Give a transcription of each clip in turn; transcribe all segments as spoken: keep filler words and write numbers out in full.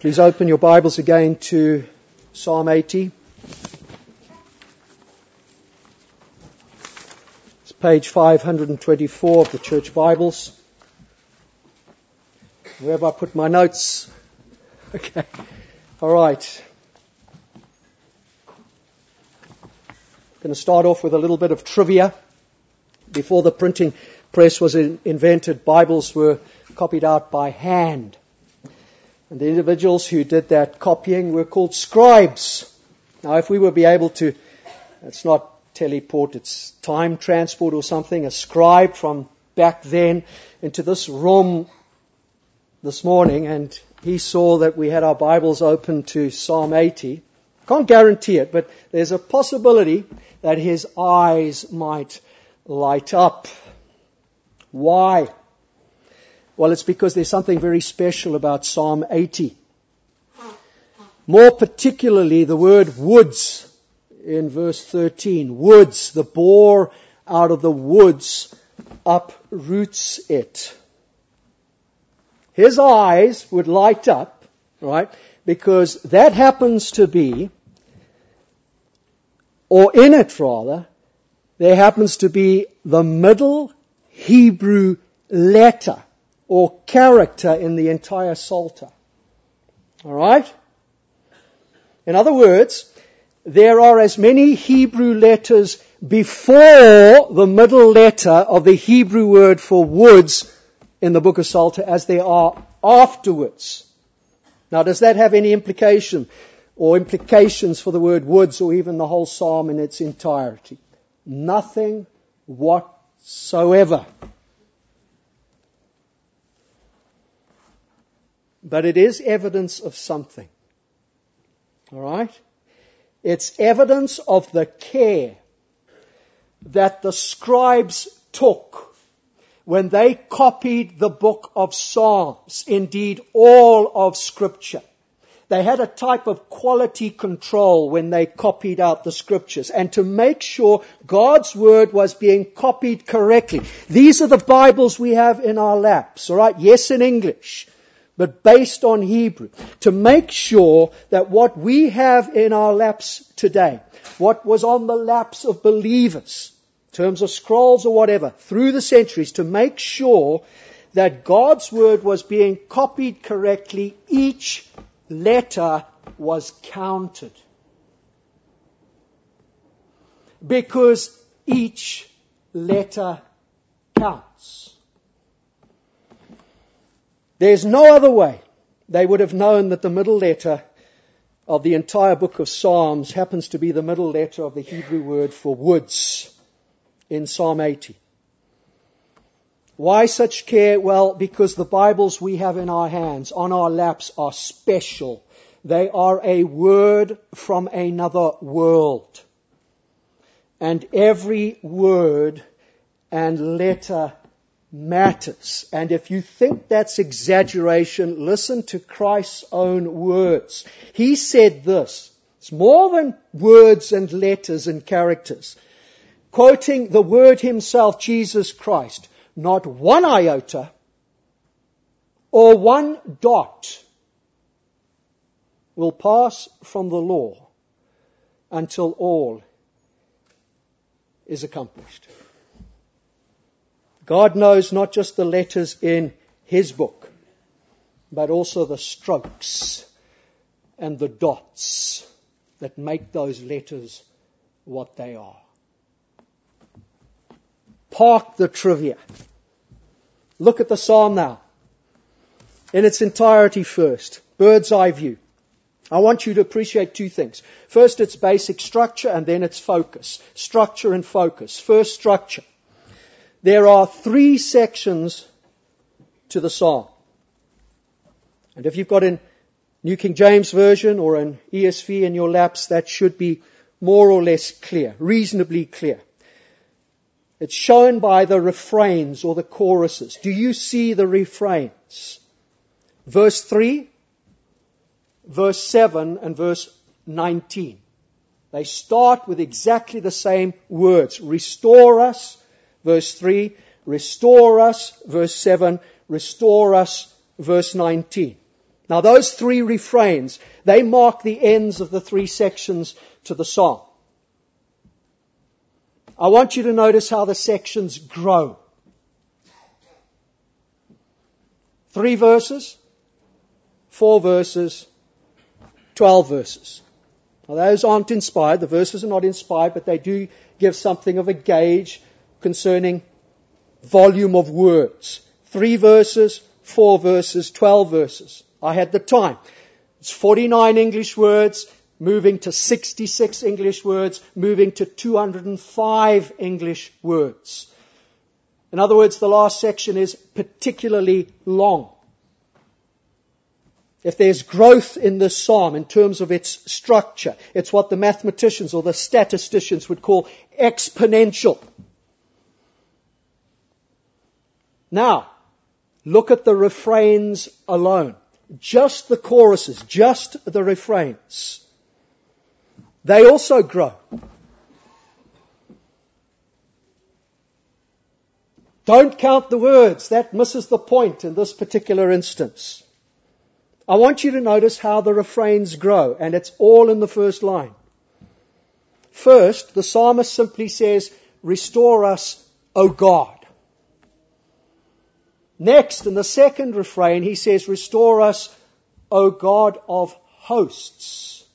Please open your Bibles again to Psalm eighty. It's page five hundred twenty-four of the Church Bibles. Where have I put my notes? Okay. All right. I'm going to start off with a little bit of trivia. Before the printing press was in- invented, Bibles were copied out by hand. And the individuals who did that copying were called scribes. Now, if we would be able to, it's not teleport, it's time transport or something, a scribe from back then into this room this morning, and he saw that we had our Bibles open to Psalm eighty. Can't guarantee it, but there's a possibility that his eyes might light up. Why? Well, it's because there's something very special about Psalm eighty. More particularly, the word woods in verse thirteen. Woods, the boar out of the woods uproots it. His eyes would light up, right? Because that happens to be, or in it rather, there happens to be the middle Hebrew letter or character in the entire Psalter. All right? In other words, there are as many Hebrew letters before the middle letter of the Hebrew word for woods in the book of Psalter as there are afterwards. Now, does that have any implication or implications for the word woods or even the whole psalm in its entirety? Nothing whatsoever. But it is evidence of something. All right? It's evidence of the care that the scribes took when they copied the book of Psalms, indeed all of Scripture. They had a type of quality control when they copied out the Scriptures, and to make sure God's Word was being copied correctly. These are the Bibles we have in our laps, all right? Yes, in English, but based on Hebrew, to make sure that what we have in our laps today, what was on the laps of believers, in terms of scrolls or whatever, through the centuries, to make sure that God's Word was being copied correctly, each letter was counted. Because each letter counts. There's no other way they would have known that the middle letter of the entire book of Psalms happens to be the middle letter of the Hebrew word for woods in Psalm eighty. Why such care? Well, because the Bibles we have in our hands, on our laps, are special. They are a word from another world. And every word and letter matters. And if you think that's exaggeration, listen to Christ's own words. He said this. It's more than words and letters and characters. Quoting the Word Himself, Jesus Christ, not one iota or one dot will pass from the law until all is accomplished. God knows not just the letters in His book, but also the strokes and the dots that make those letters what they are. Park the trivia. Look at the psalm now, in its entirety first. Bird's eye view. I want you to appreciate two things. First, its basic structure, and then its focus. Structure and focus. First, structure. There are three sections to the psalm. And if you've got a New King James Version or an E S V in your laps, that should be more or less clear, reasonably clear. It's shown by the refrains or the choruses. Do you see the refrains? Verse three, verse seven, and verse nineteen. They start with exactly the same words. Restore us, verse three. Restore us, verse seven. Restore us, verse nineteen. Now those three refrains, they mark the ends of the three sections to the psalm. I want you to notice how the sections grow. Three verses, four verses, twelve verses. Now those aren't inspired, the verses are not inspired, but they do give something of a gauge concerning volume of words. Three verses, four verses, twelve verses. I had the time. It's forty-nine English words, moving to sixty-six English words, moving to two hundred five English words. In other words, the last section is particularly long. If there's growth in this psalm in terms of its structure, it's what the mathematicians or the statisticians would call exponential. Now, look at the refrains alone. Just the choruses, just the refrains. They also grow. Don't count the words. That misses the point in this particular instance. I want you to notice how the refrains grow, and it's all in the first line. First, the psalmist simply says, "Restore us, O God." Next, in the second refrain, he says, "Restore us, O God of hosts."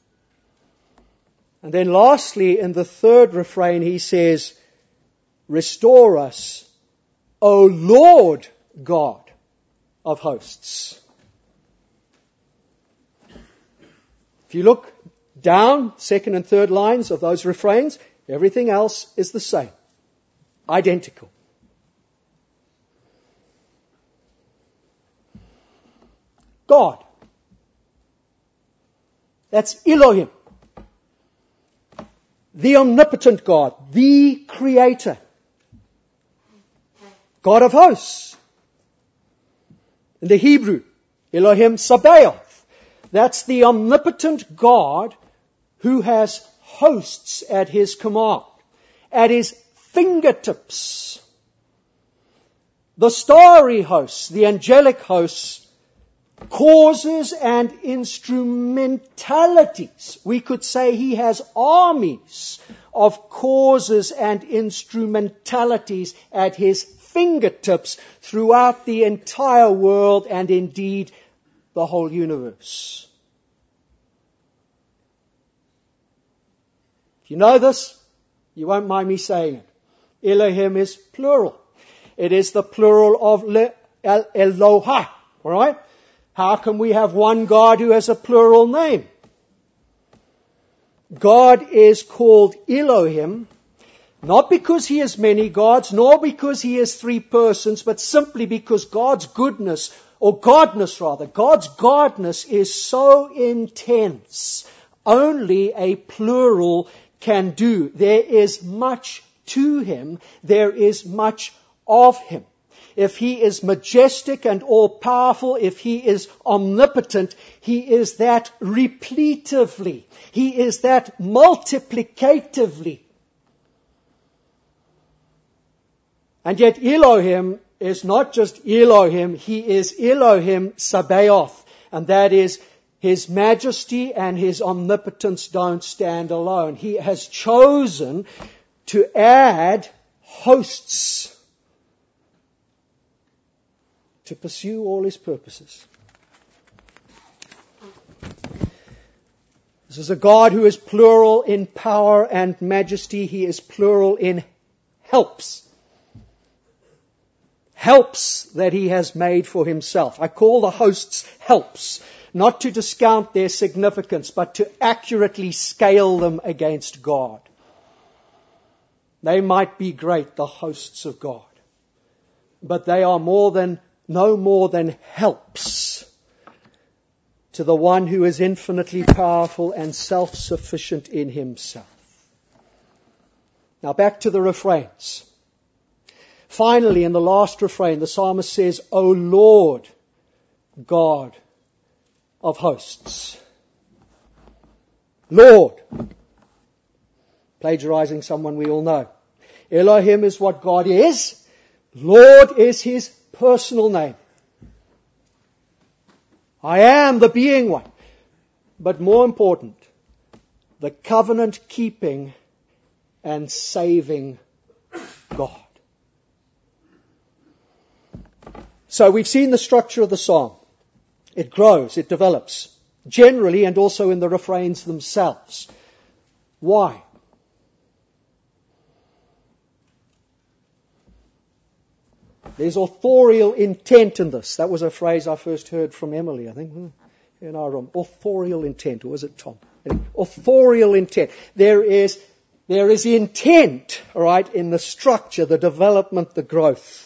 And then lastly, in the third refrain, he says, "Restore us, O Lord God of hosts." If you look down, second and third lines of those refrains, everything else is the same. Identical. God. That's Elohim. The omnipotent God. The Creator. God of hosts. In the Hebrew, Elohim Sabaoth. That's the omnipotent God who has hosts at His command, at His fingertips. The starry hosts, the angelic hosts, causes and instrumentalities. We could say He has armies of causes and instrumentalities at His fingertips throughout the entire world and indeed the whole universe. If you know this, you won't mind me saying it. Elohim is plural. It is the plural of Le, El, Eloha. All right? How can we have one God who has a plural name? God is called Elohim, not because He has many gods, nor because He has three persons, but simply because God's goodness, or godness rather, God's godness is so intense, only a plural can do. There is much to Him, there is much of Him. If He is majestic and all-powerful, if He is omnipotent, He is that repletively. He is that multiplicatively. And yet Elohim is not just Elohim, He is Elohim Sabaoth. And that is, His majesty and His omnipotence don't stand alone. He has chosen to add hosts to pursue all His purposes. This is a God who is plural in power and majesty. He is plural in helps. Helps that He has made for Himself. I call the hosts helps, not to discount their significance, but to accurately scale them against God. They might be great, the hosts of God, but they are more than no more than helps to the one who is infinitely powerful and self-sufficient in Himself. Now back to the refrains. Finally, in the last refrain, the psalmist says, "O Lord, God of hosts." Lord. Plagiarizing someone we all know. Elohim is what God is. Lord is His personal name. I am the being one. But more important, the covenant-keeping and saving God. So we've seen the structure of the psalm. It grows, it develops, generally and also in the refrains themselves. Why? There's authorial intent in this. That was a phrase I first heard from Emily, I think, in our room. Authorial intent, or was it Tom? Authorial intent. There is, there is intent, all right, in the structure, the development, the growth.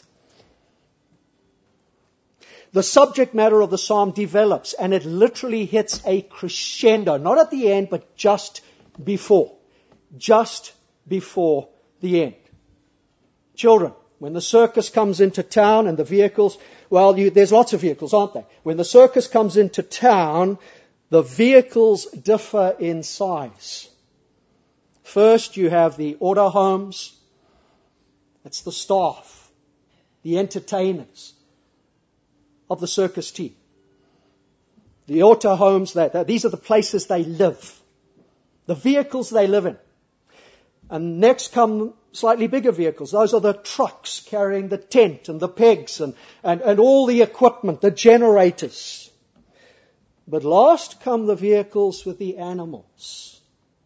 The subject matter of the psalm develops, and it literally hits a crescendo, not at the end, but just before. Just before the end. Children, when the circus comes into town and the vehicles, well, you, there's lots of vehicles, aren't there? When the circus comes into town, the vehicles differ in size. First, you have the auto homes. That's the staff, the entertainers of the circus team. The auto homes, that, that these are the places they live. The vehicles they live in. And next come slightly bigger vehicles. Those are the trucks carrying the tent and the pegs and, and, and all the equipment, the generators. But last come the vehicles with the animals.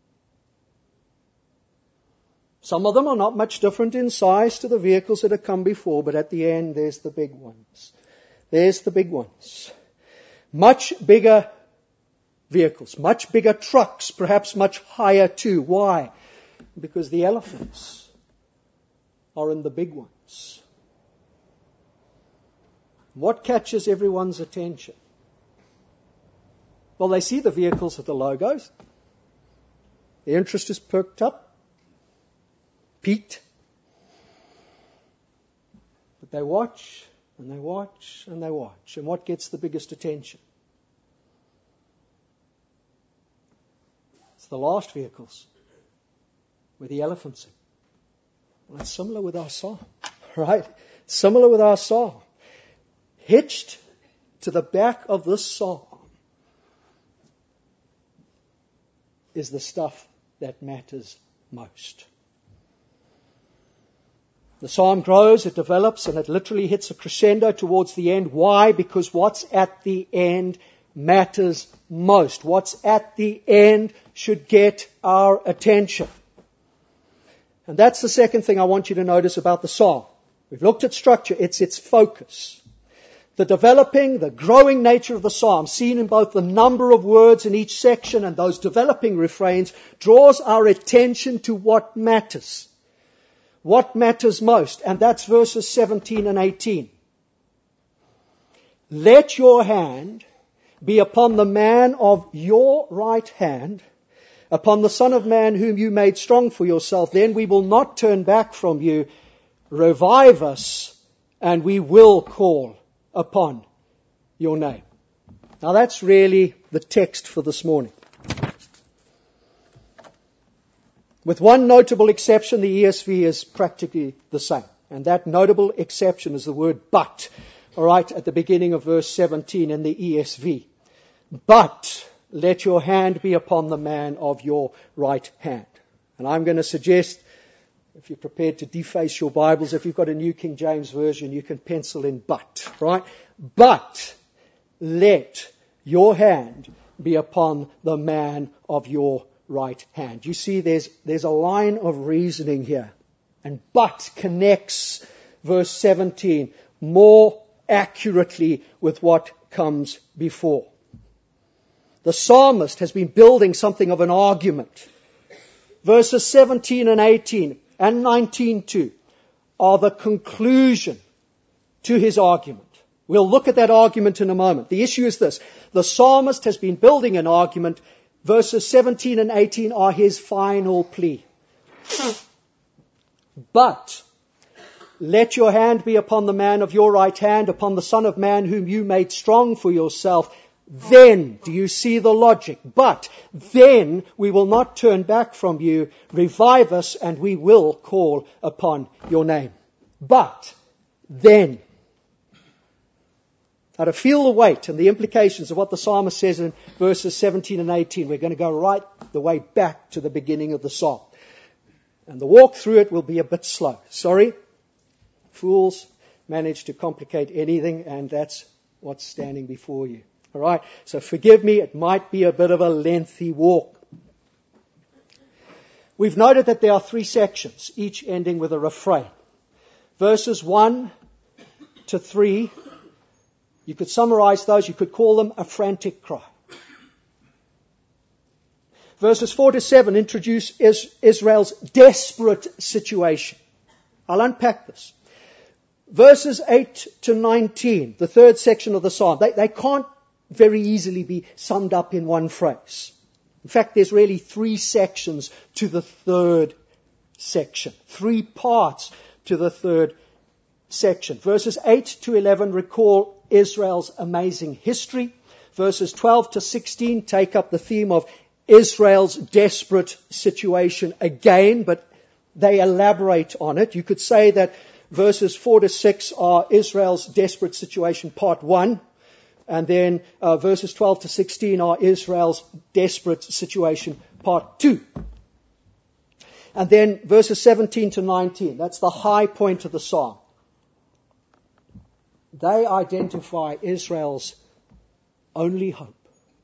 Some of them are not much different in size to the vehicles that have come before, but at the end there's the big ones. There's the big ones. Much bigger vehicles, much bigger trucks, perhaps much higher too. Why? Because the elephants are in the big ones. What catches everyone's attention? Well, they see the vehicles with the logos. The interest is perked up, peaked. But they watch, and they watch, and they watch. And what gets the biggest attention? It's the last vehicles with the elephants in. Well, it's similar with our psalm, right? Similar with our psalm. Hitched to the back of this psalm is the stuff that matters most. The psalm grows, it develops, and it literally hits a crescendo towards the end. Why? Because what's at the end matters most. What's at the end should get our attention. And that's the second thing I want you to notice about the psalm. We've looked at structure. It's its focus. The developing, the growing nature of the psalm, seen in both the number of words in each section and those developing refrains, draws our attention to what matters. What matters most? And that's verses seventeen and eighteen. Let your hand be upon the man of your right hand, upon the Son of Man whom you made strong for yourself. Then we will not turn back from you. Revive us, and we will call upon your name. Now that's really the text for this morning. With one notable exception, the E S V is practically the same. And that notable exception is the word but. All right, at the beginning of verse seventeen in the E S V. But let your hand be upon the man of your right hand. And I'm going to suggest, if you're prepared to deface your Bibles, if you've got a New King James Version, you can pencil in but, right? But let your hand be upon the man of your right hand. You see, there's, there's a line of reasoning here. And but connects verse seventeen more accurately with what comes before. The psalmist has been building something of an argument. Verses seventeen and eighteen and nineteen too are the conclusion to his argument. We'll look at that argument in a moment. The issue is this. The psalmist has been building an argument. Verses seventeen and eighteen are his final plea. But let your hand be upon the man of your right hand, upon the Son of Man whom you made strong for yourself. Then, do you see the logic? But then we will not turn back from you. Revive us and we will call upon your name. But then. Now, to feel the weight and the implications of what the psalmist says in verses seventeen and eighteen, we're going to go right the way back to the beginning of the psalm. And the walk through it will be a bit slow. Sorry, fools manage to complicate anything, and that's what's standing before you. All right, so forgive me, it might be a bit of a lengthy walk. We've noted that there are three sections, each ending with a refrain. Verses one to three, you could summarize those, you could call them a frantic cry. Verses four to seven introduce Israel's desperate situation. I'll unpack this. Verses eight to nineteen, the third section of the psalm, they, they can't very easily be summed up in one phrase. In fact, there's really three sections to the third section. Three parts to the third section. Verses eight to eleven recall Israel's amazing history. Verses twelve to sixteen take up the theme of Israel's desperate situation again, but they elaborate on it. You could say that verses four to six are Israel's desperate situation part one, and then uh, verses twelve to sixteen are Israel's desperate situation part two. And then verses seventeen to nineteen, that's the high point of the psalm. They identify Israel's only hope.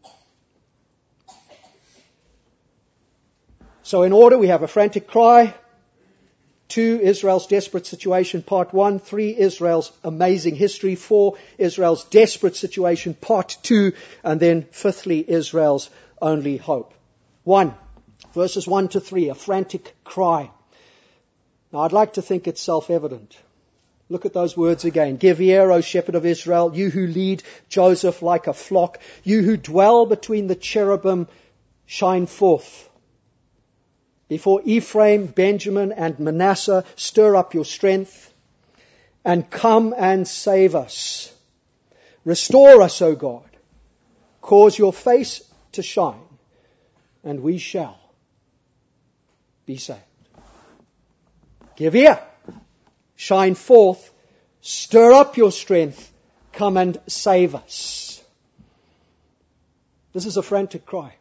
So in order, we have a frantic cry, two, Israel's desperate situation, part one, three, Israel's amazing history, four, Israel's desperate situation, part two, and then fifthly, Israel's only hope. One, verses one to three, a frantic cry. Now I'd like to think it's self-evident. Look at those words again. Give ear, O shepherd of Israel, you who lead Joseph like a flock, you who dwell between the cherubim, shine forth. Before Ephraim, Benjamin, and Manasseh, stir up your strength and come and save us. Restore us, O God. Cause your face to shine, and we shall be saved. Give ear, shine forth, stir up your strength, come and save us. This is a frantic cry.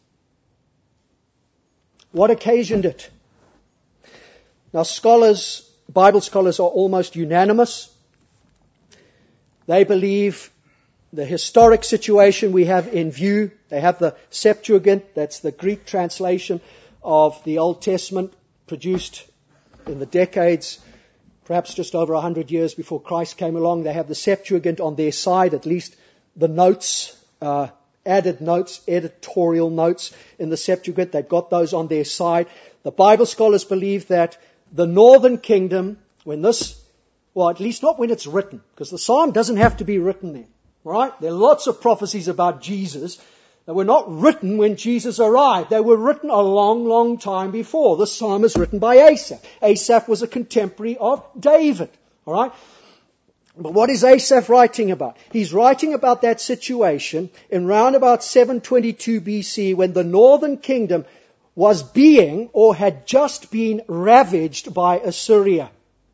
What occasioned it? Now scholars, Bible scholars are almost unanimous. They believe the historic situation we have in view. They have the Septuagint, that's the Greek translation of the Old Testament, produced in the decades, perhaps just over a hundred years before Christ came along. They have the Septuagint on their side, at least the notes, uh, added notes, editorial notes in the Septuagint. They've got those on their side. The Bible scholars believe that the northern kingdom, when this, well, at least not when it's written, because the psalm doesn't have to be written then, right? There are lots of prophecies about Jesus that were not written when Jesus arrived. They were written a long, long time before. The psalm is written by Asaph. Asaph was a contemporary of David, all right? But what is Asaph writing about? He's writing about that situation in round about seven twenty-two B C when the northern kingdom was being or had just been ravaged by Assyria.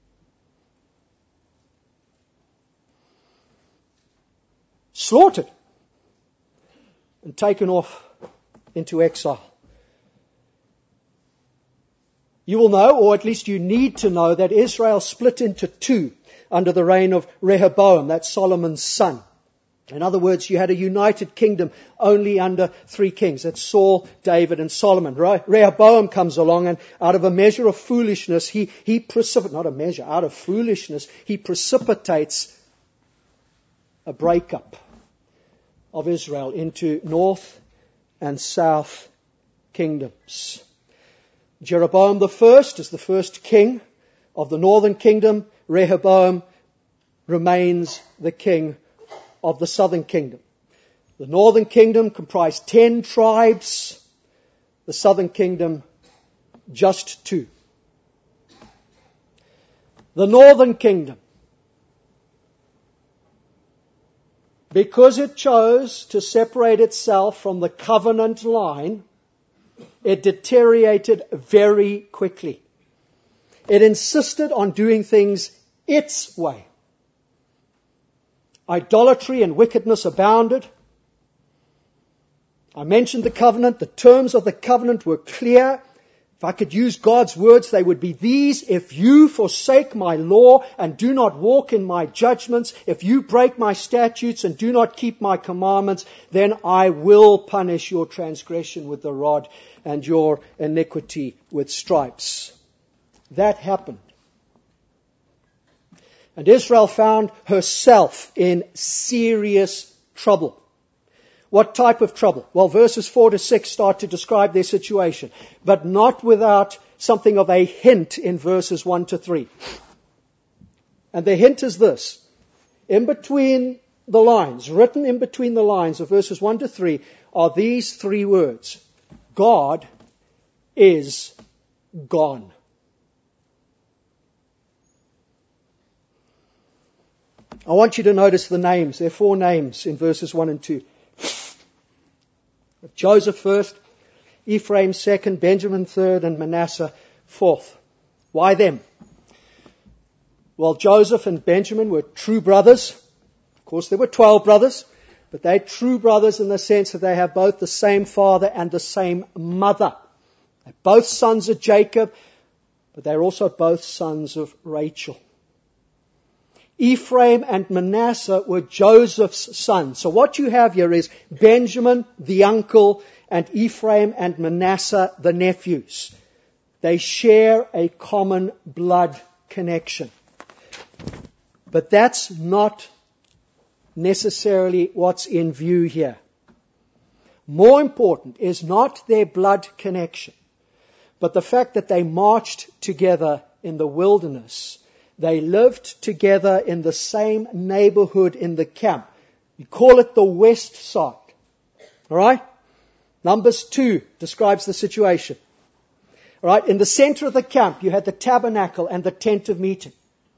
Slaughtered and taken off into exile. You will know, or at least you need to know, that Israel split into two under the reign of Rehoboam, that's Solomon's son. In other words, you had a united kingdom only under three kings. That's Saul, David, and Solomon. Rehoboam comes along, and out of a measure of foolishness, he, he precipitates, not a measure, out of foolishness, he precipitates a breakup of Israel into north and south kingdoms. Jeroboam the first is the first king of the northern kingdom. Rehoboam remains the king of the southern kingdom. The northern kingdom comprised ten tribes. The southern kingdom, just two. The northern kingdom, because it chose to separate itself from the covenant line, it deteriorated very quickly. It insisted on doing things its way. Idolatry and wickedness abounded. I mentioned the covenant. The terms of the covenant were clear. If I could use God's words, they would be these: if you forsake my law and do not walk in my judgments, if you break my statutes and do not keep my commandments, then I will punish your transgression with the rod and your iniquity with stripes. That happened. And Israel found herself in serious trouble. What type of trouble? Well, verses four to six start to describe their situation, but not without something of a hint in verses one to three. And the hint is this: in between the lines, written in between the lines of verses one to three, are these three words: God is gone. I want you to notice the names. There are four names in verses one and two. Joseph first, Ephraim second, Benjamin third, and Manasseh fourth. Why them? Well, Joseph and Benjamin were true brothers. Of course, there were twelve brothers, but they're true brothers in the sense that they have both the same father and the same mother. They're both sons of Jacob, but they're also both sons of Rachel. Ephraim and Manasseh were Joseph's sons. So what you have here is Benjamin, the uncle, and Ephraim and Manasseh, the nephews. They share a common blood connection. But that's not necessarily what's in view here. More important is not their blood connection, but the fact that they marched together in the wilderness. They lived together in the same neighborhood in the camp. You call it the west side. All right? Numbers two describes the situation. All right? In the center of the camp, you had the tabernacle and the tent of meeting.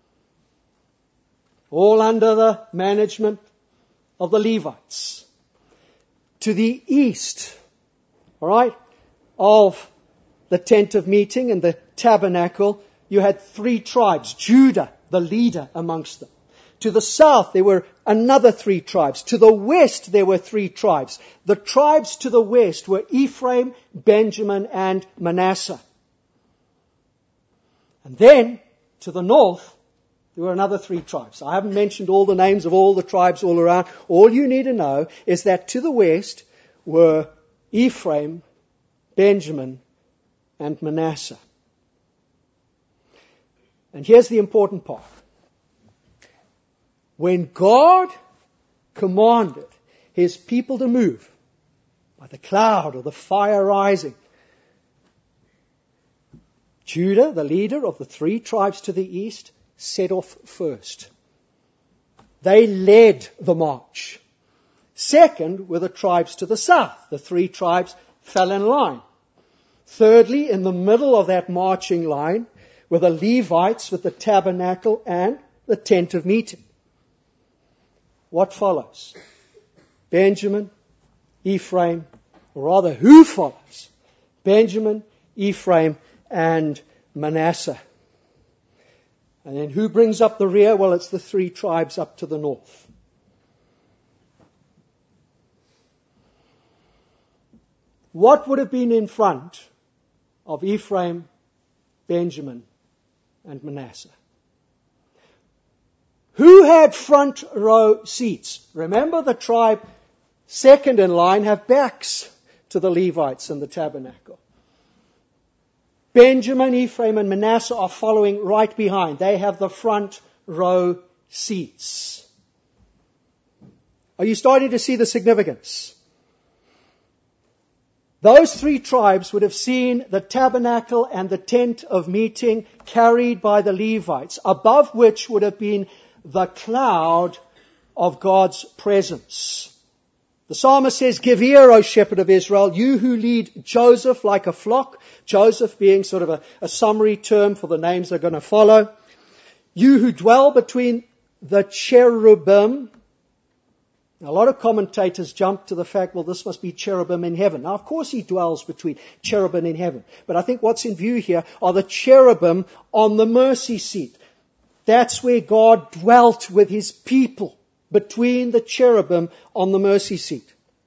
All under the management of the Levites. To the east, all right, of the tent of meeting and the tabernacle, you had three tribes. Judah, the leader amongst them. To the south, there were another three tribes. To the west, there were three tribes. The tribes to the west were Ephraim, Benjamin, and Manasseh. And then, to the north, there were another three tribes. I haven't mentioned all the names of all the tribes all around. All you need to know is that to the west were Ephraim, Benjamin, and Manasseh. And here's the important part. When God commanded His people to move by the cloud or the fire rising, Judah, the leader of the three tribes to the east, set off first. They led the march. Second were the tribes to the south. The three tribes fell in line. Thirdly, in the middle of that marching line were the Levites with the tabernacle and the tent of meeting. What follows? Benjamin, Ephraim, or rather who follows? Benjamin, Ephraim, and Manasseh. And then who brings up the rear? Well, it's the three tribes up to the north. What would have been in front of Ephraim, Benjamin, and Manasseh? Who had front row seats? Remember, the tribe second in line have backs to the Levites and the tabernacle. Benjamin, Ephraim, and Manasseh are following right behind. They have the front row seats. Are you starting to see the significance? Those three tribes would have seen the tabernacle and the tent of meeting carried by the Levites, above which would have been the cloud of God's presence. The psalmist says, "Give ear, O shepherd of Israel, you who lead Joseph like a flock." Joseph being sort of a, a summary term for the names they're going to follow. "You who dwell between the cherubim." Now, a lot of commentators jump to the fact, well, this must be cherubim in heaven. Now, of course he dwells between cherubim in heaven. But I think what's in view here are the cherubim on the mercy seat. That's where God dwelt with His people. between the cherubim on the mercy seat.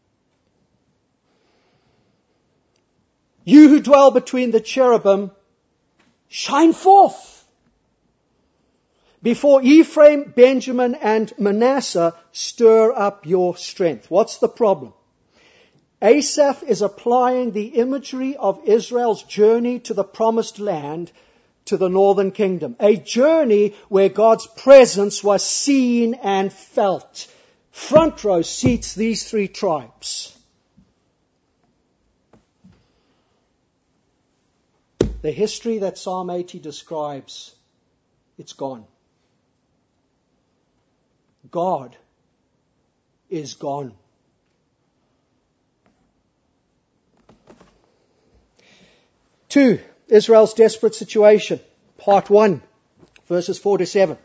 You who dwell between the cherubim, shine forth. Before Ephraim, Benjamin, and Manasseh, stir up your strength. What's the problem? Asaph is applying the imagery of Israel's journey to the promised land to the northern kingdom. A journey where God's presence was seen and felt. Front row seats these three tribes. The history that Psalm eighty describes, it's gone. God is gone. Two, Israel's desperate situation. Part one, verses four to seven.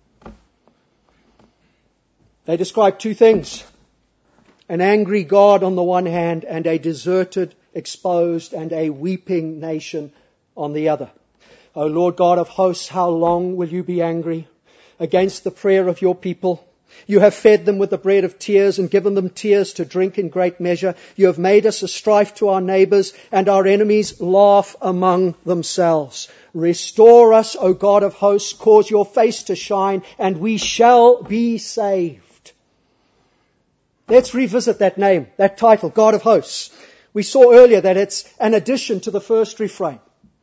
They describe two things. An angry God on the one hand, and a deserted, exposed, and a weeping nation on the other. O Lord God of hosts, how long will you be angry against the prayer of your people? You have fed them with the bread of tears and given them tears to drink in great measure. You have made us a strife to our neighbors, and our enemies laugh among themselves. Restore us, O God of hosts, cause your face to shine, and we shall be saved. Let's revisit that name, that title, God of hosts. We saw earlier that it's an addition to the first refrain.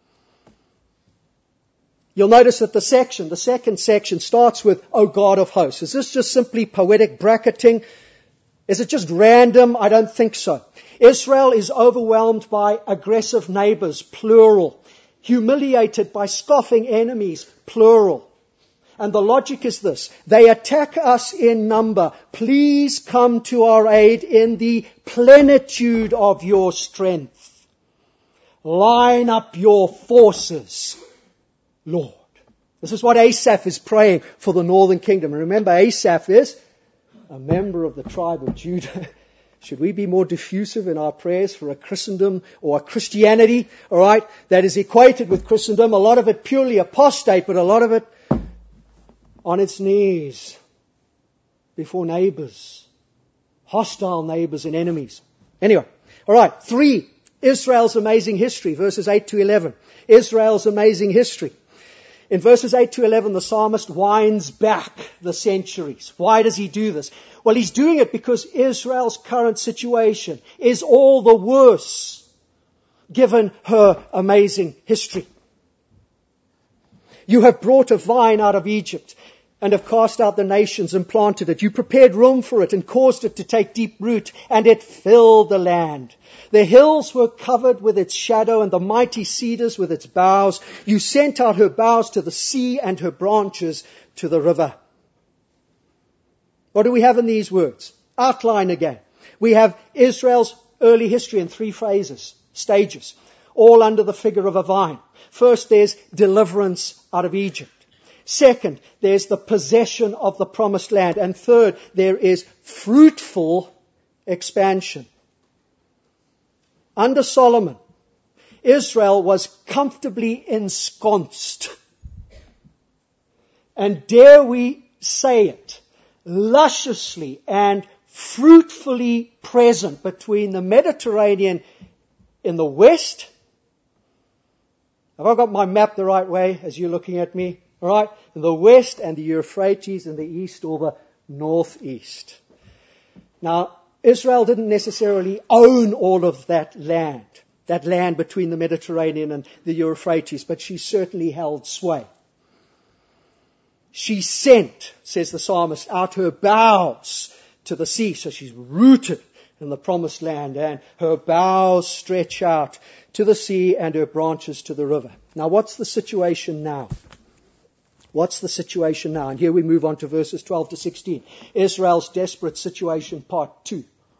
You'll notice that the section, the second section, starts with, O God of hosts. Is this just simply poetic bracketing? Is it just random? I don't think so. Israel is overwhelmed by aggressive neighbors, plural. Humiliated by scoffing enemies, plural. And the logic is this. They attack us in number. Please come to our aid in the plenitude of your strength. Line up your forces, Lord. This is what Asaph is praying for the northern kingdom. And remember, Asaph is a member of the tribe of Judah. Should we be more diffusive in our prayers for a Christendom or a Christianity, all right, that is equated with Christendom, a lot of it purely apostate, but a lot of it on its knees before neighbors, hostile neighbors and enemies. Anyway, all right, three, Israel's amazing history, verses eight to eleven. Israel's amazing history. In verses eight to eleven, the psalmist winds back the centuries. Why does he do this? Well, he's doing it because Israel's current situation is all the worse given her amazing history. You have brought a vine out of Egypt and have cast out the nations and planted it. You prepared room for it and caused it to take deep root, and it filled the land. The hills were covered with its shadow, and the mighty cedars with its boughs. You sent out her boughs to the sea and her branches to the river. What do we have in these words? Outline again. We have Israel's early history in three phases, stages, all under the figure of a vine. First, there's deliverance out of Egypt. Second, there's the possession of the promised land. And third, there is fruitful expansion. Under Solomon, Israel was comfortably ensconced. And dare we say it, lusciously and fruitfully present between the Mediterranean in the west. Have I got my map the right way as you're looking at me? All right, in the west, and the Euphrates in the east or the northeast. Now, Israel didn't necessarily own all of that land, that land between the Mediterranean and the Euphrates, but she certainly held sway. She sent, says the psalmist, out her boughs to the sea, so she's rooted in the promised land, and her boughs stretch out to the sea and her branches to the river. Now, what's the situation now? What's the situation now? And here we move on to verses twelve to sixteen. Israel's desperate situation, part two.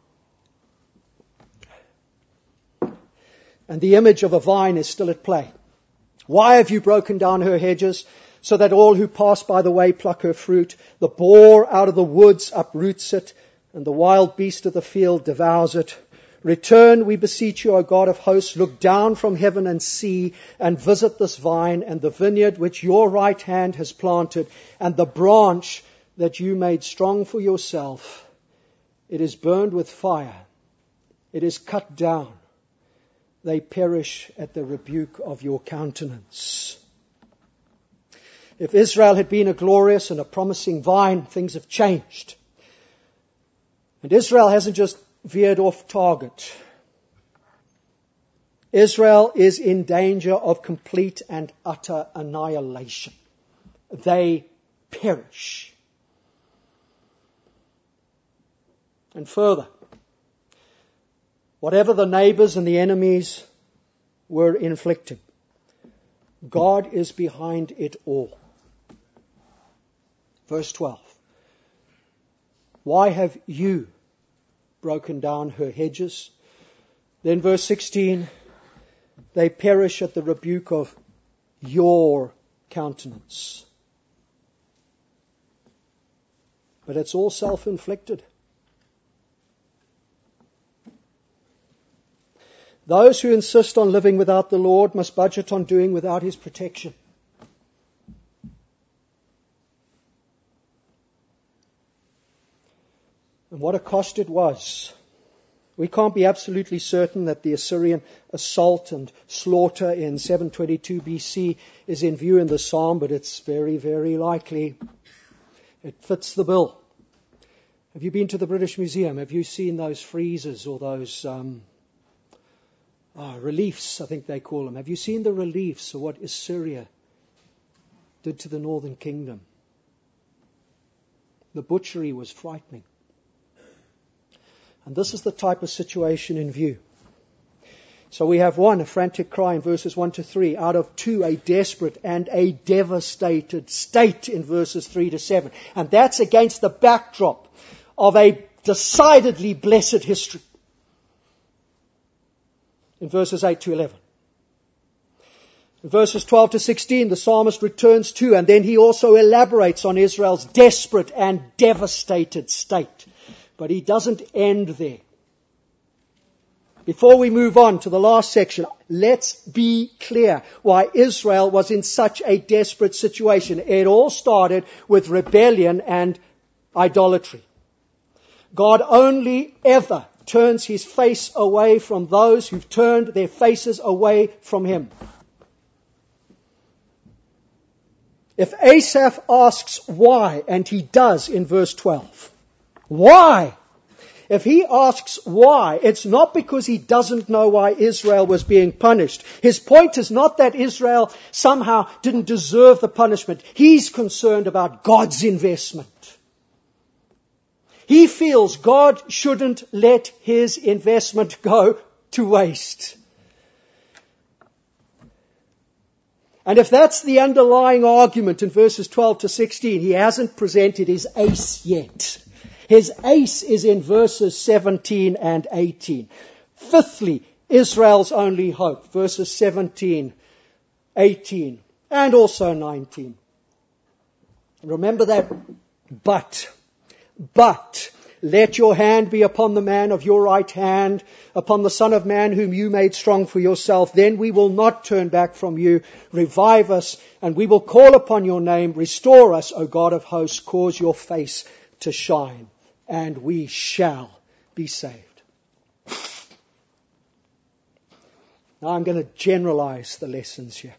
And the image of a vine is still at play. Why have you broken down her hedges, so that all who pass by the way pluck her fruit? The boar out of the woods uproots it, and the wild beast of the field devours it. Return, we beseech you, O God of hosts, look down from heaven and see, and visit this vine and the vineyard which your right hand has planted, and the branch that you made strong for yourself, it is burned with fire. It is cut down. They perish at the rebuke of your countenance. If Israel had been a glorious and a promising vine, things have changed. And Israel hasn't just veered off target. Israel is in danger of complete and utter annihilation. They perish. And further, whatever the neighbors and the enemies were inflicting, God is behind it all. Verse twelve. Why have you broken down her hedges? Then verse sixteen. They perish at the rebuke of your countenance. But it's all self-inflicted. Those who insist on living without the Lord must budget on doing without His protection. And what a cost it was. We can't be absolutely certain that the Assyrian assault and slaughter in seven twenty-two B C is in view in the psalm, but it's very, very likely. It fits the bill. Have you been to the British Museum? Have you seen those friezes or those um, oh, reliefs, I think they call them? Have you seen the reliefs of what Assyria did to the northern kingdom? The butchery was frightening. And this is the type of situation in view. So we have one, a frantic cry in verses one to three. Out of two, a desperate and a devastated state in verses three to seven. And that's against the backdrop of a decidedly blessed history in verses eight to eleven. In verses twelve to sixteen, the psalmist returns to, and then he also elaborates on Israel's desperate and devastated state. But he doesn't end there. Before we move on to the last section, let's be clear why Israel was in such a desperate situation. It all started with rebellion and idolatry. God only ever turns His face away from those who've turned their faces away from Him. If Asaph asks why, and he does in verse twelve, why? If he asks why, it's not because he doesn't know why Israel was being punished. His point is not that Israel somehow didn't deserve the punishment. He's concerned about God's investment. He feels God shouldn't let His investment go to waste. And if that's the underlying argument in verses twelve to sixteen, he hasn't presented his ace yet. His ace is in verses seventeen and eighteen. Fifthly, Israel's only hope, verses seventeen, eighteen, and also nineteen. Remember that but. But let your hand be upon the man of your right hand, upon the Son of Man whom you made strong for yourself. Then we will not turn back from you. Revive us, and we will call upon your name. Restore us, O God of hosts. Cause your face to shine, and we shall be saved. Now I'm going to generalize the lessons here,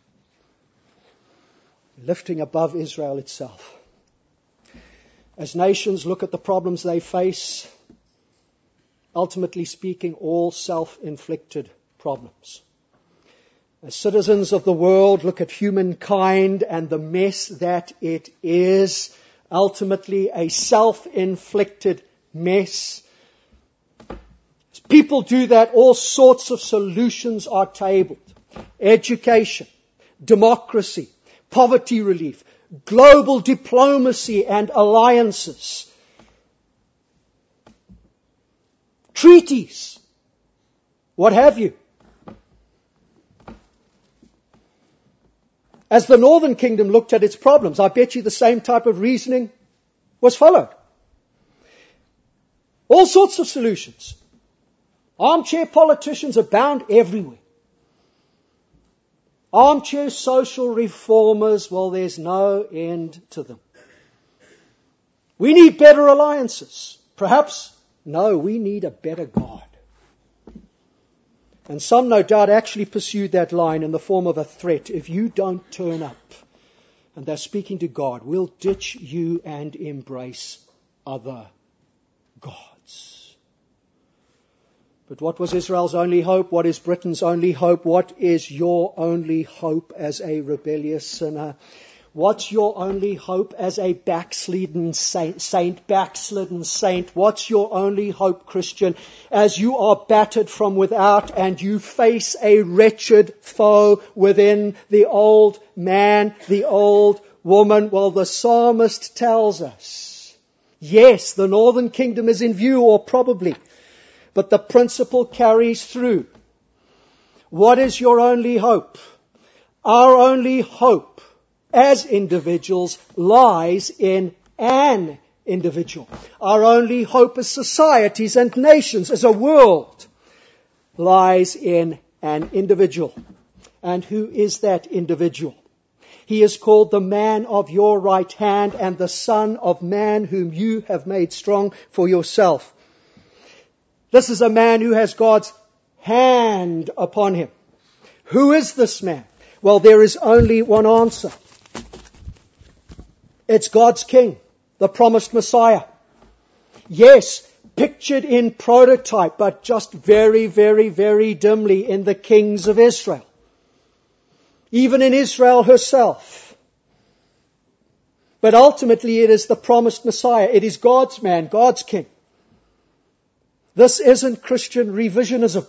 lifting above Israel itself. As nations look at the problems they face, ultimately speaking, all self-inflicted problems. As citizens of the world look at humankind and the mess that it is, ultimately a self-inflicted mess. As people do that, all sorts of solutions are tabled. Education, democracy, poverty relief, global diplomacy and alliances, treaties, what have you. As the Northern Kingdom looked at its problems, I bet you the same type of reasoning was followed. All sorts of solutions. Armchair politicians abound everywhere. Armchair social reformers, well, there's no end to them. We need better alliances. Perhaps, no, we need a better God. And some, no doubt, actually pursued that line in the form of a threat. If you don't turn up, and they're speaking to God, we'll ditch you and embrace other gods. But what was Israel's only hope? What is Britain's only hope? What is your only hope as a rebellious sinner? What's your only hope as a backslidden saint, saint, backslidden saint? What's your only hope, Christian, as you are battered from without and you face a wretched foe within the old man, the old woman? Well, the psalmist tells us, yes, the northern kingdom is in view, or probably, but the principle carries through. What is your only hope? Our only hope as individuals lies in an individual. Our only hope as societies and nations, as a world, lies in an individual. And who is that individual? He is called the man of your right hand and the Son of Man whom you have made strong for yourself. This is a man who has God's hand upon him. Who is this man? Well, there is only one answer. It's God's King, the promised Messiah. Yes, pictured in prototype, but just very, very, very dimly in the kings of Israel. Even in Israel herself. But ultimately it is the promised Messiah. It is God's man, God's King. This isn't Christian revisionism.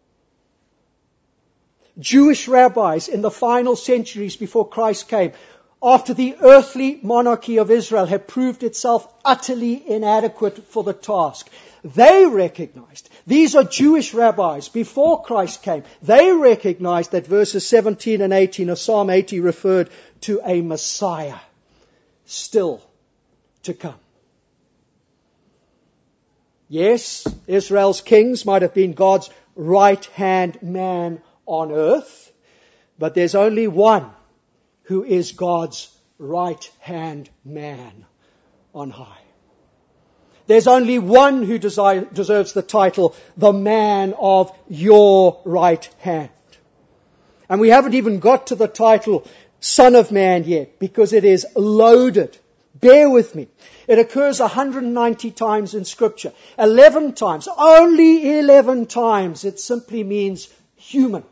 Jewish rabbis in the final centuries before Christ came, after the earthly monarchy of Israel had proved itself utterly inadequate for the task, they recognized, these are Jewish rabbis before Christ came, they recognized that verses seventeen and eighteen of Psalm eighty referred to a Messiah still to come. Yes, Israel's kings might have been God's right-hand man on earth, but there's only one who is God's right-hand man on high. There's only one who desi- deserves the title, the man of your right hand. And we haven't even got to the title, Son of Man yet, because it is loaded. Bear with me. It occurs one hundred ninety times in Scripture. eleven times, only eleven times, it simply means human.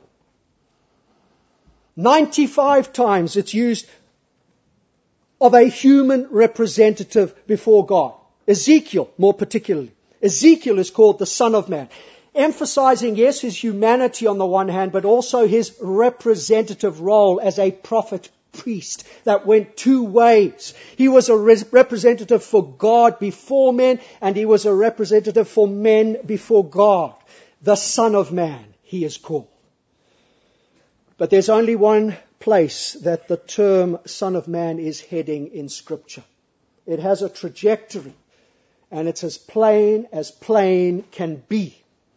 ninety-five times it's used of a human representative before God. Ezekiel, more particularly. Ezekiel is called the Son of Man, emphasizing, yes, his humanity on the one hand, but also his representative role as a prophet priest that went two ways. He was a re- representative for God before men, and he was a representative for men before God. The Son of Man, he is called. But there's only one place that the term Son of Man is heading in Scripture. It has a trajectory, and it's as plain as plain can be.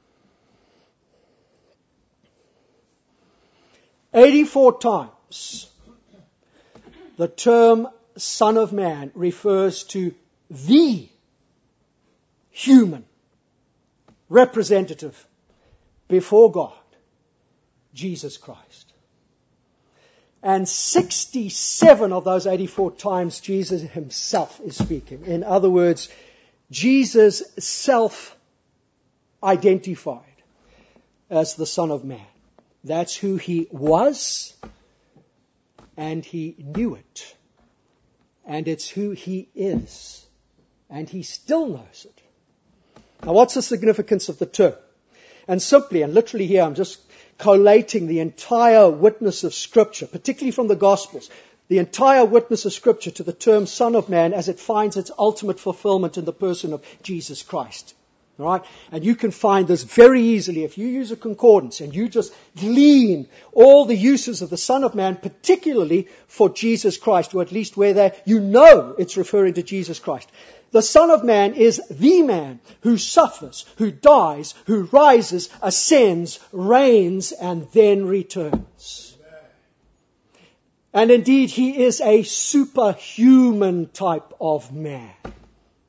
eighty-four times the term Son of Man refers to the human representative before God, Jesus Christ. And sixty-seven of those eighty-four times Jesus himself is speaking. In other words, Jesus self-identified as the Son of Man. That's who he was, and he knew it. And it's who he is, and he still knows it. Now, what's the significance of the term? And simply, and literally here, I'm just collating the entire witness of Scripture, particularly from the Gospels, the entire witness of Scripture to the term Son of Man as it finds its ultimate fulfillment in the person of Jesus Christ. All right? And you can find this very easily if you use a concordance and you just glean all the uses of the Son of Man, particularly for Jesus Christ, or at least where they, you know it's referring to Jesus Christ. The Son of Man is the man who suffers, who dies, who rises, ascends, reigns, and then returns. And indeed, he is a superhuman type of man.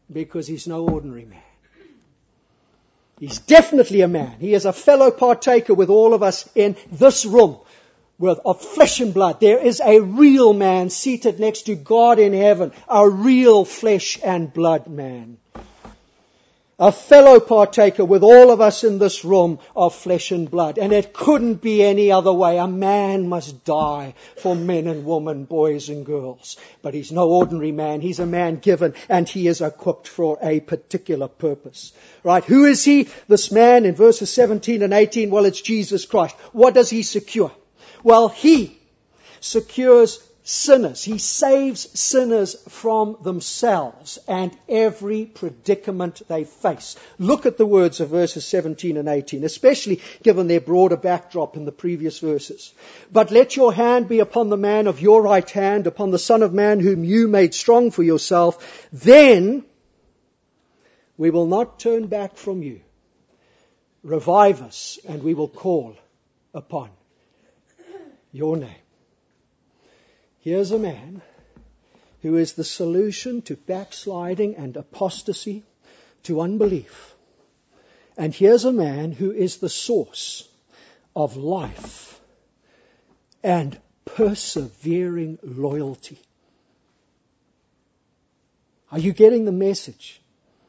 Because he's no ordinary man. He's definitely a man. He is a fellow partaker with all of us in this room with, of flesh and blood. There is a real man seated next to God in heaven, a real flesh and blood man. A fellow partaker with all of us in this room of flesh and blood. And it couldn't be any other way. A man must die for men and women, boys and girls. But he's no ordinary man. He's a man given and he is equipped for a particular purpose. Right? Who is he? This man in verses seventeen and eighteen. Well, it's Jesus Christ. What does he secure? Well, he secures sinners. He saves sinners from themselves and every predicament they face. Look at the words of verses seventeen and eighteen, especially given their broader backdrop in the previous verses. But let your hand be upon the man of your right hand, upon the Son of Man whom you made strong for yourself. Then we will not turn back from you. Revive us and we will call upon your name. Here's a man who is the solution to backsliding and apostasy, to unbelief. And here's a man who is the source of life and persevering loyalty. Are you getting the message?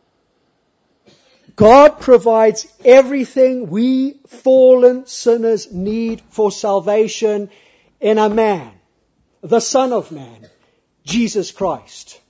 God provides everything we fallen sinners need for salvation in a man. The Son of Man, Jesus Christ.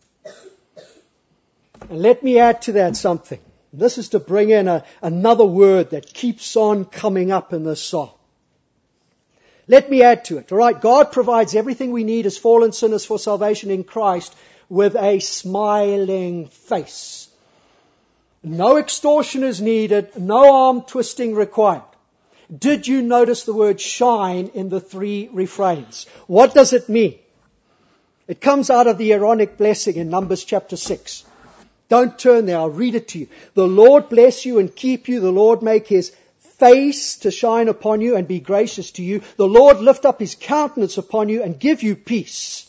And let me add to that something. This is to bring in a, another word that keeps on coming up in this psalm. Let me add to it. All right, God provides everything we need as fallen sinners for salvation in Christ with a smiling face. No extortion is needed, no arm twisting required. Did you notice the word shine in the three refrains? What does it mean? It comes out of the Aaronic blessing in Numbers chapter six. Don't turn there, I'll read it to you. The Lord bless you and keep you. The Lord make his face to shine upon you and be gracious to you. The Lord lift up his countenance upon you and give you peace.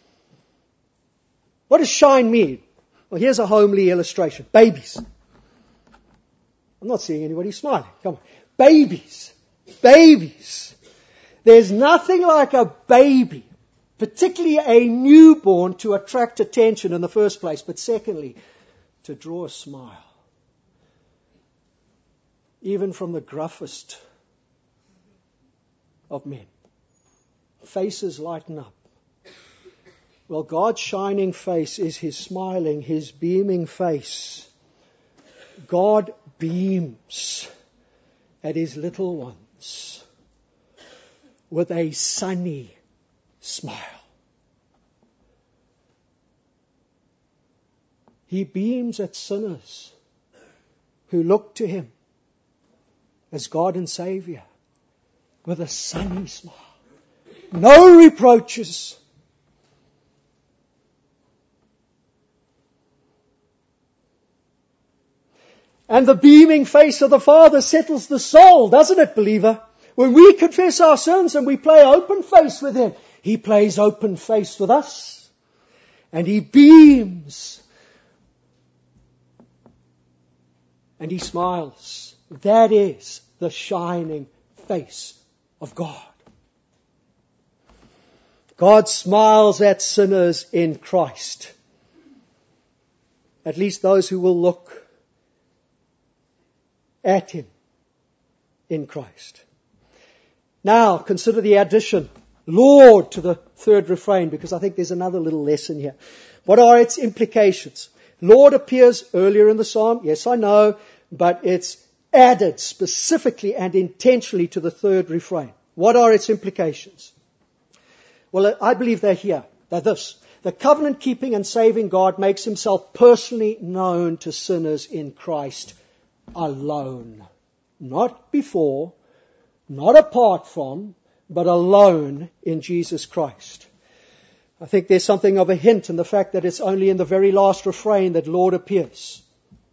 What does shine mean? Well, here's a homely illustration. Babies. I'm not seeing anybody smiling. Come on. Babies. Babies. There's nothing like a baby, particularly a newborn, to attract attention in the first place, but secondly, to draw a smile. Even from the gruffest of men. Faces lighten up. Well, God's shining face is his smiling, his beaming face. God beams at his little ones with a sunny smile. He beams at sinners who look to him as God and Savior with a sunny smile. No reproaches. And the beaming face of the Father settles the soul, doesn't it, believer? When we confess our sins and we play open face with him, he plays open face with us. And he beams. And he smiles. That is the shining face of God. God smiles at sinners in Christ. At least those who will look at him in Christ. Now, consider the addition, Lord, to the third refrain, because I think there's another little lesson here. What are its implications? Lord appears earlier in the psalm. Yes, I know, but it's added specifically and intentionally to the third refrain. What are its implications? Well, I believe they're here. They're this. The covenant-keeping and saving God makes himself personally known to sinners in Christ alone. Not before, not apart from, but alone in Jesus Christ. I think there's something of a hint in the fact that it's only in the very last refrain that Lord appears.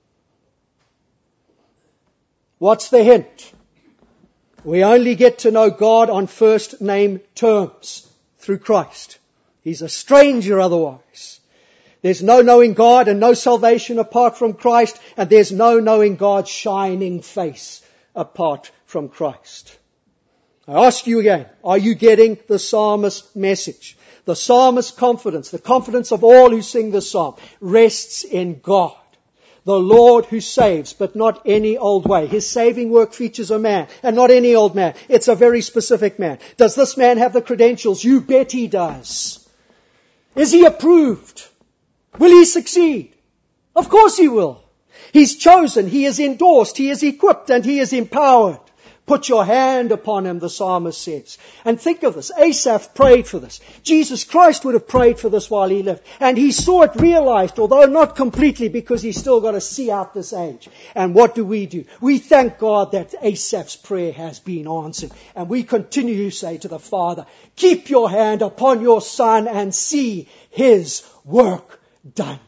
What's the hint? We only get to know God on first name terms through Christ. He's a stranger otherwise. There's no knowing God and no salvation apart from Christ, and there's no knowing God's shining face apart from Christ. I ask you again, are you getting the psalmist's message? The psalmist's confidence, the confidence of all who sing this psalm, rests in God, the Lord who saves, but not any old way. His saving work features a man, and not any old man. It's a very specific man. Does this man have the credentials? You bet he does. Is he approved? Will he succeed? Of course he will. He's chosen, he is endorsed, he is equipped, and he is empowered. Put your hand upon him, the psalmist says. And think of this. Asaph prayed for this. Jesus Christ would have prayed for this while he lived. And he saw it realized, although not completely, because he's still got to see out this age. And what do we do? We thank God that Asaph's prayer has been answered. And we continue to say to the Father, keep your hand upon your Son and see his work done.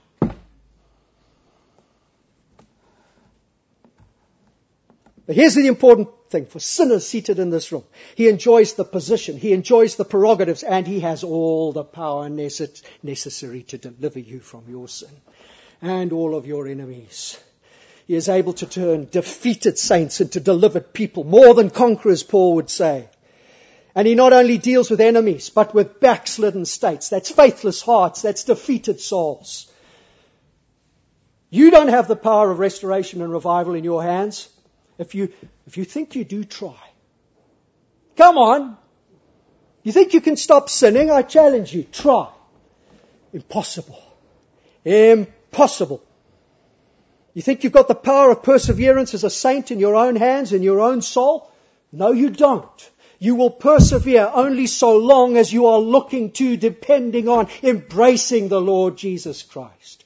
But here's the important thing for sinners seated in this room. He enjoys the position, he enjoys the prerogatives, and he has all the power necessary to deliver you from your sin and all of your enemies. He is able to turn defeated saints into delivered people, more than conquerors, Paul would say. And he not only deals with enemies, but with backslidden states. That's faithless hearts, that's defeated souls. You don't have the power of restoration and revival in your hands. If you, if you think you do, try. Come on. You think you can stop sinning? I challenge you. Try. Impossible. Impossible. You think you've got the power of perseverance as a saint in your own hands, in your own soul? No, you don't. You will persevere only so long as you are looking to, depending on, embracing the Lord Jesus Christ.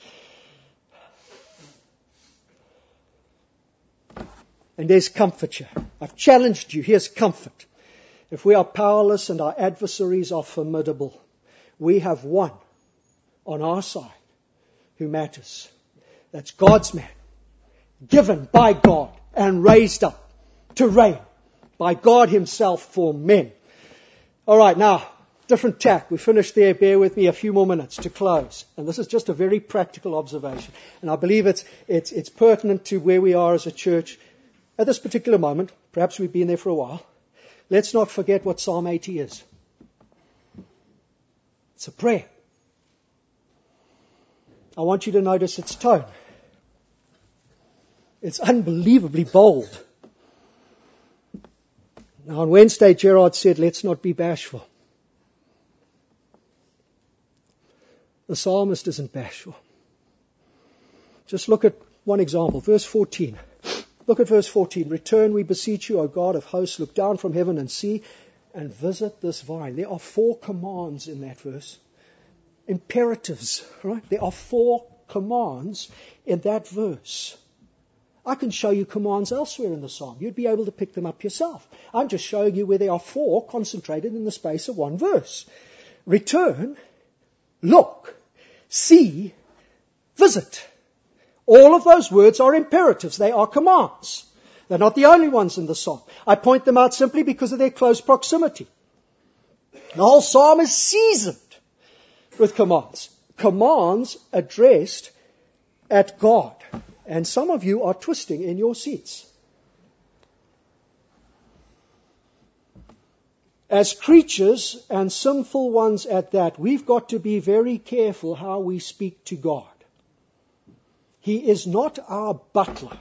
And there's comfort here. I've challenged you. Here's comfort. If we are powerless and our adversaries are formidable, we have one on our side who matters. That's God's man, given by God and raised up to reign by God himself for men. All right, now, different tack. We finished there. Bear with me a few more minutes to close. And this is just a very practical observation. And I believe it's, it's, it's pertinent to where we are as a church at this particular moment. Perhaps we've been there for a while. Let's not forget what Psalm eighty is. It's a prayer. I want you to notice its tone. It's unbelievably bold. Now on Wednesday, Gerard said, let's not be bashful. The psalmist isn't bashful. Just look at one example, verse fourteen. Look at verse fourteen. Return, we beseech you, O God of hosts, look down from heaven and see, and visit this vine. There are four commands in that verse. Imperatives, right? There are four commands in that verse. I can show you commands elsewhere in the psalm. You'd be able to pick them up yourself. I'm just showing you where there are four concentrated in the space of one verse. Return, look, see, visit. All of those words are imperatives. They are commands. They're not the only ones in the psalm. I point them out simply because of their close proximity. The whole psalm is seasoned with commands. Commands addressed at God. And some of you are twisting in your seats. As creatures, and sinful ones at that, we've got to be very careful how we speak to God. He is not our butler.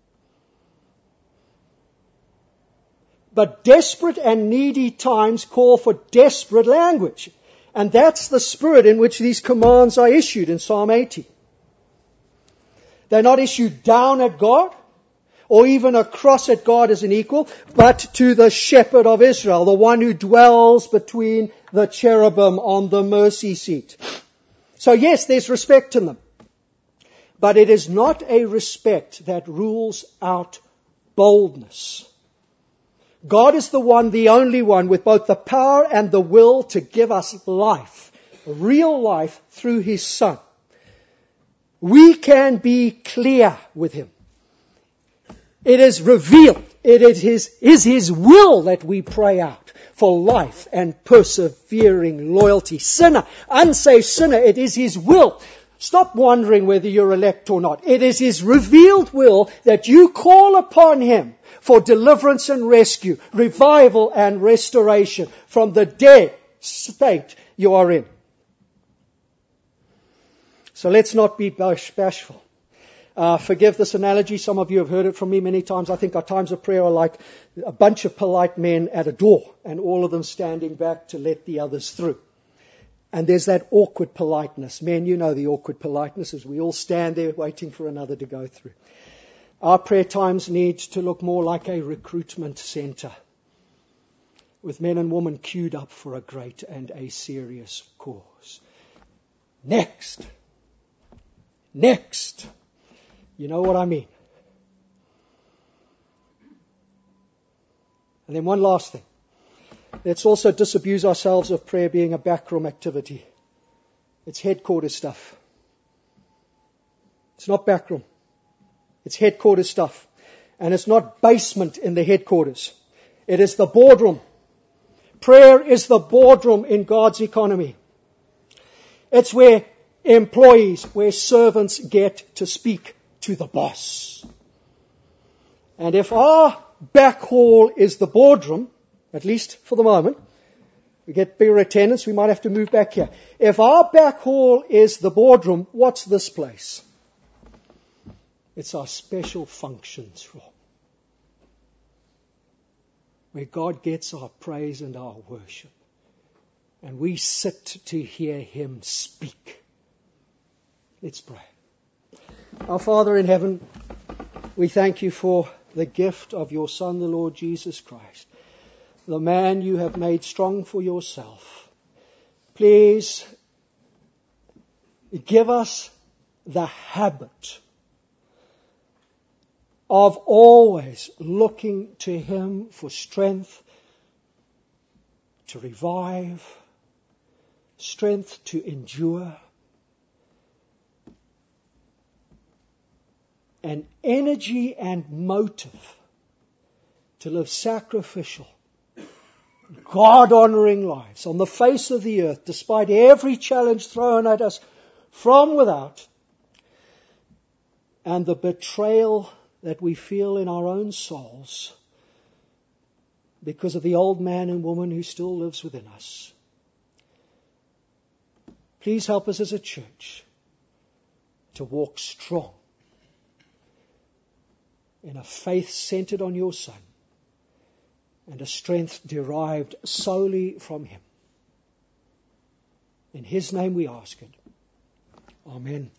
But desperate and needy times call for desperate language. And that's the spirit in which these commands are issued in Psalm eighty. They're not issued down at God, or even across at God as an equal, but to the shepherd of Israel, the one who dwells between the cherubim on the mercy seat. So yes, there's respect in them. But it is not a respect that rules out boldness. God is the one, the only one, with both the power and the will to give us life, real life through His Son. We can be clear with Him. It is revealed. It is His, is His will that we pray out for life and persevering loyalty. Sinner, unsaved sinner, it is His will. Stop wondering whether you're elect or not. It is His revealed will that you call upon Him for deliverance and rescue, revival and restoration from the dead state you are in. So let's not be bash- bashful. Uh, forgive this analogy. Some of you have heard it from me many times. I think our times of prayer are like a bunch of polite men at a door, and all of them standing back to let the others through. And there's that awkward politeness. Men, you know the awkward politeness as we all stand there waiting for another to go through. Our prayer times need to look more like a recruitment center, with men and women queued up for a great and a serious cause. Next. Next. You know what I mean. And then one last thing. Let's also disabuse ourselves of prayer being a backroom activity. It's headquarters stuff. It's not backroom. It's headquarters stuff. And it's not basement in the headquarters. It is the boardroom. Prayer is the boardroom in God's economy. It's where employees, where servants get to speak to the boss. And if our back hall is the boardroom, at least for the moment, we get bigger attendance, we might have to move back here. If our back hall is the boardroom, what's this place? It's our special functions room, where God gets our praise and our worship. And we sit to hear Him speak. Let's pray. Our Father in heaven, we thank You for the gift of Your Son, the Lord Jesus Christ, the man You have made strong for Yourself. Please give us the habit of always looking to Him for strength to revive, strength to endure, and energy and motive to live sacrificial, God-honoring lives on the face of the earth, despite every challenge thrown at us from without, and the betrayal that we feel in our own souls because of the old man and woman who still lives within us. Please help us as a church to walk strong in a faith centered on Your Son and a strength derived solely from Him. In His name we ask it. Amen.